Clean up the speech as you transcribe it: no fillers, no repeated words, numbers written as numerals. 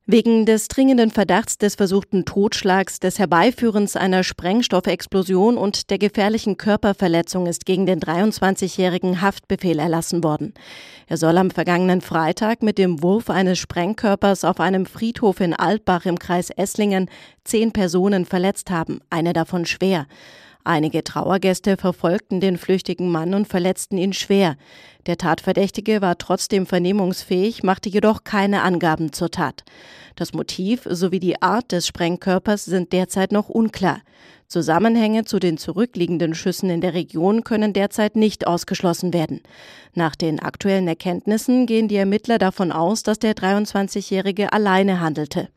Wegen des dringenden Verdachts des versuchten Totschlags, des Herbeiführens einer Sprengstoffexplosion und der gefährlichen Körperverletzung ist gegen den 23-jährigen Haftbefehl erlassen worden. Er soll am vergangenen Freitag mit dem Wurf eines Sprengkörpers auf einem Friedhof in Altbach im Kreis Esslingen 10 Personen verletzt haben, eine davon schwer. Einige Trauergäste verfolgten den flüchtigen Mann und verletzten ihn schwer. Der Tatverdächtige war trotzdem vernehmungsfähig, machte jedoch keine Angaben zur Tat. Das Motiv sowie die Art des Sprengkörpers sind derzeit noch unklar. Zusammenhänge zu den zurückliegenden Schüssen in der Region können derzeit nicht ausgeschlossen werden. Nach den aktuellen Erkenntnissen gehen die Ermittler davon aus, dass der 23-Jährige alleine handelte.